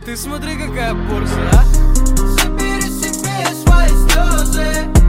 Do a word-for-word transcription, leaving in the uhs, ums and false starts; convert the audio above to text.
Ты смотри, какая порция, а? Забери себе свои слезы.